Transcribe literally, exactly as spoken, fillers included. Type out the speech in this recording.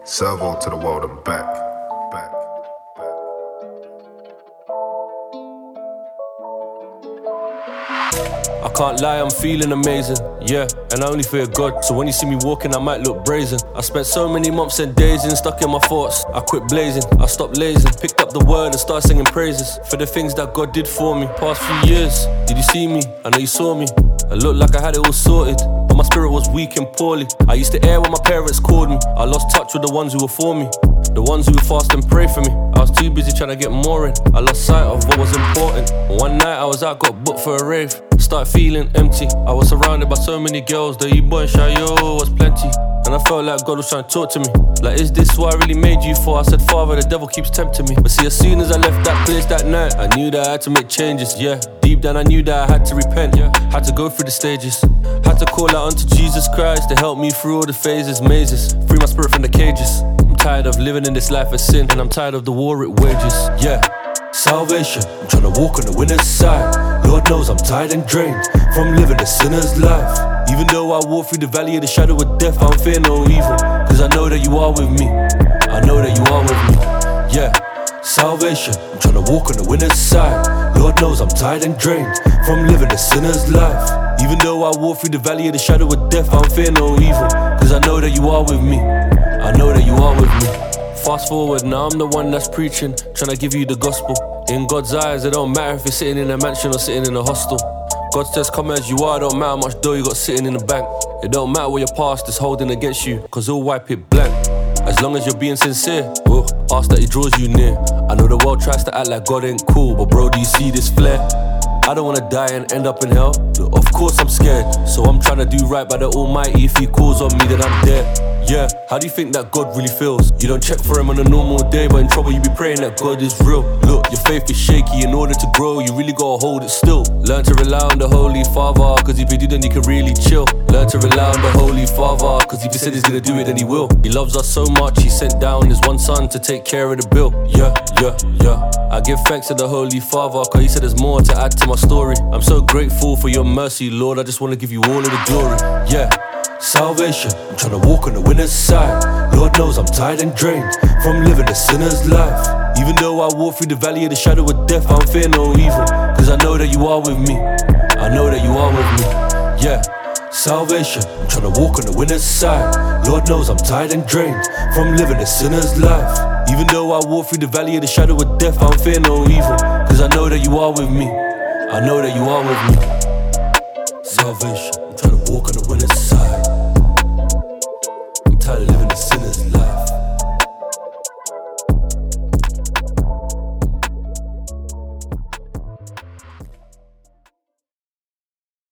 Servo to the world and back, back, back. I can't lie, I'm feeling amazing, yeah, and I only fear God. So when you see me walking, I might look brazen. I spent so many months and days in, stuck in my thoughts. I quit blazing, I stopped lazing, picked up the word and started singing praises for the things that God did for me. Past few years, did you see me? I know you saw me. I looked like I had it all sorted, but my spirit was weak and poorly. I used to air when my parents called me. I lost touch with the ones who were for me, the ones who would fast and pray for me. I was too busy trying to get more in. I lost sight of what was important. One night I was out, got booked for a rave. Started feeling empty. I was surrounded by so many girls. The E-boy and Shayo was plenty. And I felt like God was trying to talk to me. Like, is this what I really made you for? I said, Father, the devil keeps tempting me. But see, as soon as I left that place that night, I knew that I had to make changes, yeah. Deep down I knew that I had to repent, yeah. Had to go through the stages. Had to call out unto Jesus Christ to help me through all the phases, mazes. Free my spirit from the cages. I'm tired of living in this life of sin, and I'm tired of the war it wages, yeah. Salvation, I'm trying to walk on the winner's side. Lord knows I'm tired and drained from living a sinner's life. Even though I walk through the valley of the shadow of death, I don't fear no evil, cause I know that you are with me. I know that you are with me, yeah. Salvation, I'm trying to walk on the winner's side. Lord knows I'm tired and drained from living a sinner's life. Even though I walk through the valley of the shadow of death, I don't fear no evil, cause I know that you are with me. I know that you are with me. Fast forward, now I'm the one that's preaching, trying to give you the gospel. In God's eyes, it don't matter if you're sitting in a mansion or sitting in a hostel. God says come as you are, it don't matter how much dough you got sitting in the bank. It don't matter what your past is holding against you, cause he'll wipe it blank. As long as you're being sincere, oh, ask that he draws you near. I know the world tries to act like God ain't cool, but bro, do you see this flare? I don't wanna die and end up in hell. Of course I'm scared, so I'm trying to do right by the Almighty. If he calls on me, then I'm dead. Yeah, how do you think that God really feels? You don't check for him on a normal day, but in trouble you be praying that God is real. Look, your faith is shaky. In order to grow, you really gotta hold it still. Learn to rely on the Holy Father, cause if you do, then you can really chill. Learn to rely on the Holy Father, cause if he said he's gonna do it, then he will. He loves us so much, he sent down his one son to take care of the bill. Yeah, yeah, yeah. I give thanks to the Holy Father, cause he said there's more to add to my story. I'm so grateful for your mercy, Lord. I just wanna give you all of the glory. Yeah. Salvation, I'm trying to walk on the winner's side. Lord knows I'm tired and drained from living a sinner's life. Even though I walk through the valley of the shadow of death, I don't fear no evil, cause I know that you are with me. I know that you are with me, yeah. Salvation, I'm trying to walk on the winner's side. Lord knows I'm tired and drained from living a sinner's life. Even though I walk through the valley of the shadow of death, I don't fear no evil, cause I know that you are with me. I know that you are with me. Salvation, I'm trying to walk on the winner's side.